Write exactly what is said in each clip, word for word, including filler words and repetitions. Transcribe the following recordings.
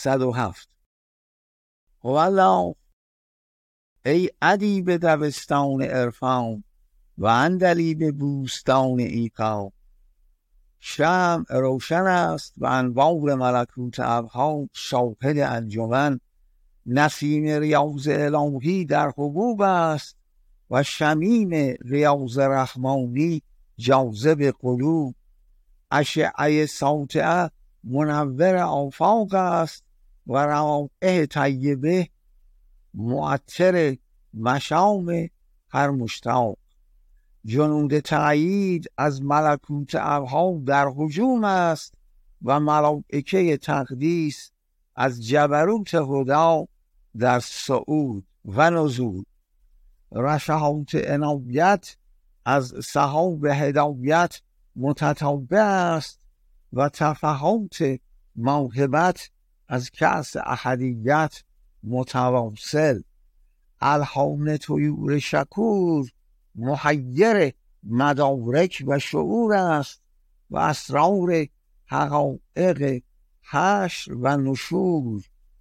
صد و هفت. والله ای ادیب دبستان عرفان و عندلیب بوستان ایقان، شمع روشن است و انوار ملکوت ابها شاهد انجمن، نسیم ریاض الهی در حبوب است و شمیم ریاض رحمانی جاذب قلوب. اشعه ساطعه منور آفاق است و روائح طیبه معطر مشام هر مشتاق. جنود تأیید از ملکوت ابها در هجوم است و ملائکه تقدیس از جبروت هدی در صعود و نزول. رشحات عنایت از سحاب هدایت متتابع است و تفحات موهبت از کأس احدیت متواصل. الهام طیور شکور محیر مدارک و شعور است و اسرار حقایق حشر و نشور.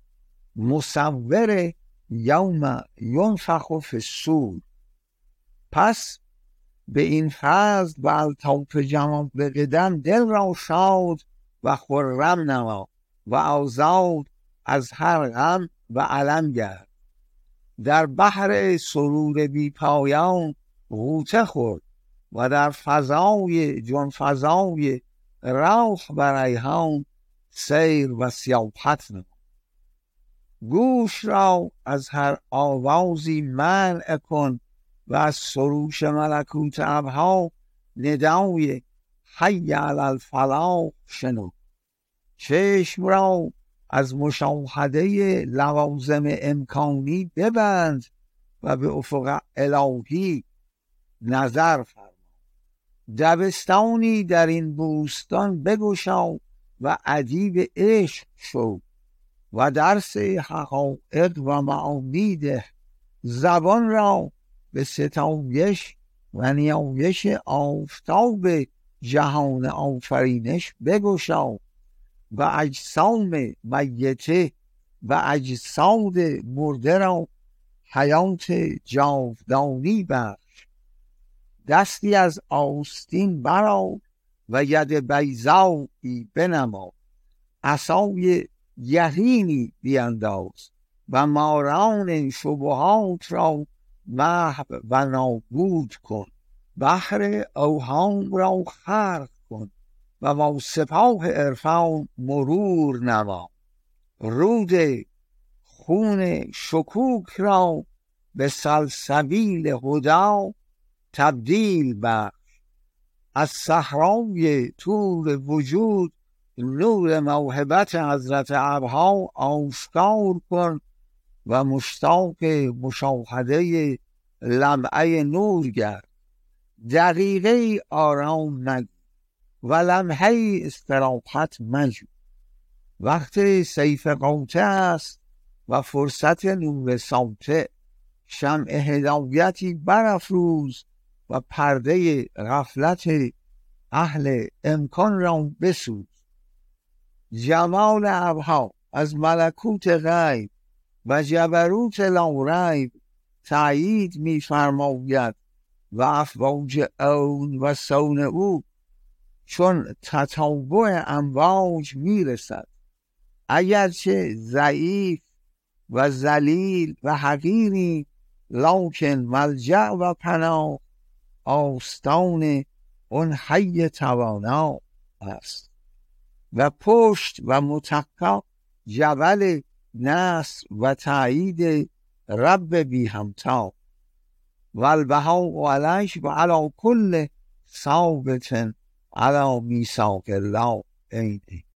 مصور یوم ینفخ فی الصور. پس به این فضل و الطاف جمال قدم دل را شاد و خرم نما و آزاد از هر غم و الم گرد. در بحر سرور بی پایان غوطه خورد و در فضای جان فضای روح و ریحان سیر و سیاحت نما. گوش را از هر آوازی منع کن و از سروش ملکوت ابها ندای حی علی الفلاح شنو. چشم را از مشاهده لوازم امکانی ببند و به افق الهی نظر فرما. دبستانی در این بوستان بگشا و ادیب عشق شو و درس حقایق و معانی ده. زبان را به ستایش و نیایش آفتاب جهان آفرینش بگشا و اجسام میته و اجساد مرده را حیات جاودانی بخش. دستی از آستین برآر و ید بیضایی بنما. عصای یقینی بینداز و ماران شبهات را محو و نابود کن. بحر اوهام را خرق کن و با سپاه عرفان مرور نما. رود خون شکوک را به سلسبیل هدی تبدیل بخش. از صحرای طور وجود نور موهبت حضرت ابها آشکار کن و مشتاق مشاهده لمعه نور گرد. دقیقه آرام نگیر و لمحه استراحت مجو. وقت سیف قاطع است و فرصت نور ساطع. شمع هدایتی برافروز و پرده غفلت اهل امکان را بسوز. جمال ابها از ملکوت غیب و جبروت لاریب تأیید می فرماید و افواج اون و سون او چون تتابع امواج می رسد. اگرچه ضعیف و ذلیل و حقیری، لکن ملجأ و پناه آستان اون حی توانا است و پشت و متقا جبل نصر و تأیید رب بی همتا. و البهاء علیش و علی کل ثابت علی میثاق الله عینه.